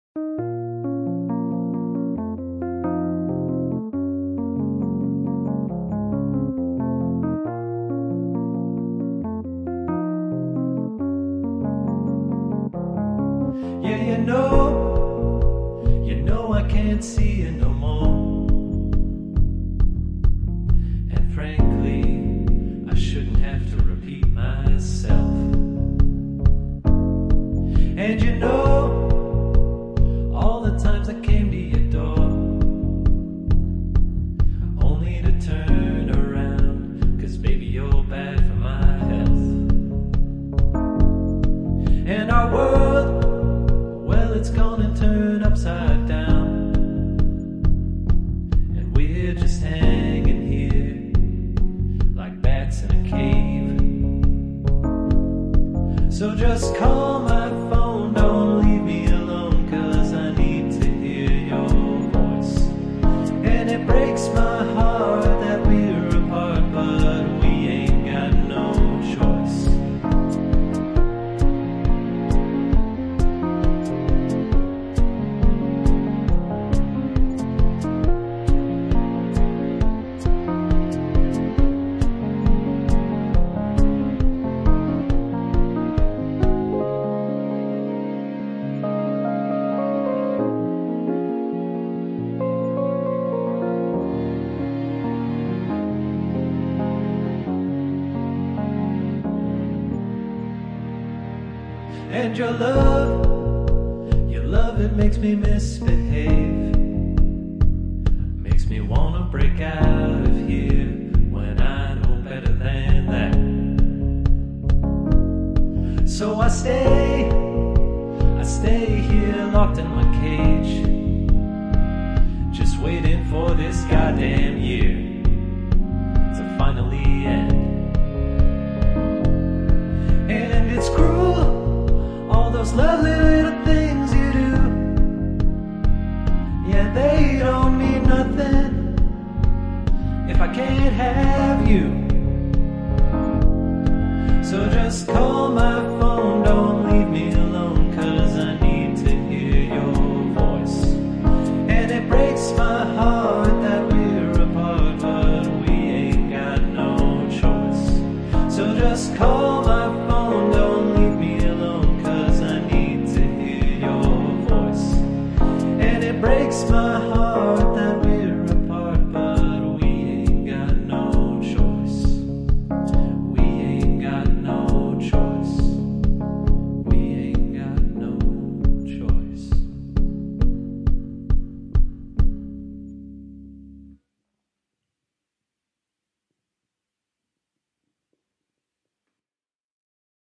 Yeah, you know I can't see you no more. And frankly, I shouldn't have to repeat myself. And you know, all the times I came to your door, only to turn around, 'cause baby, you're bad for my health. And our world, well, it's gonna turn upside down, and we're just hanging here like bats in a cave. So just call my phone, don't leave me alone, 'cause I need to hear your voice. And it breaks my heart that we're apart, but we ain't got no choice. And your love, it makes me misbehave. Makes me wanna break out of here when I know better than that. So I stay here locked in my cage, just waiting for this goddamn year to finally end. And it's cruel, all those lovely little things you do. Yeah, they don't mean nothing if I can't have you.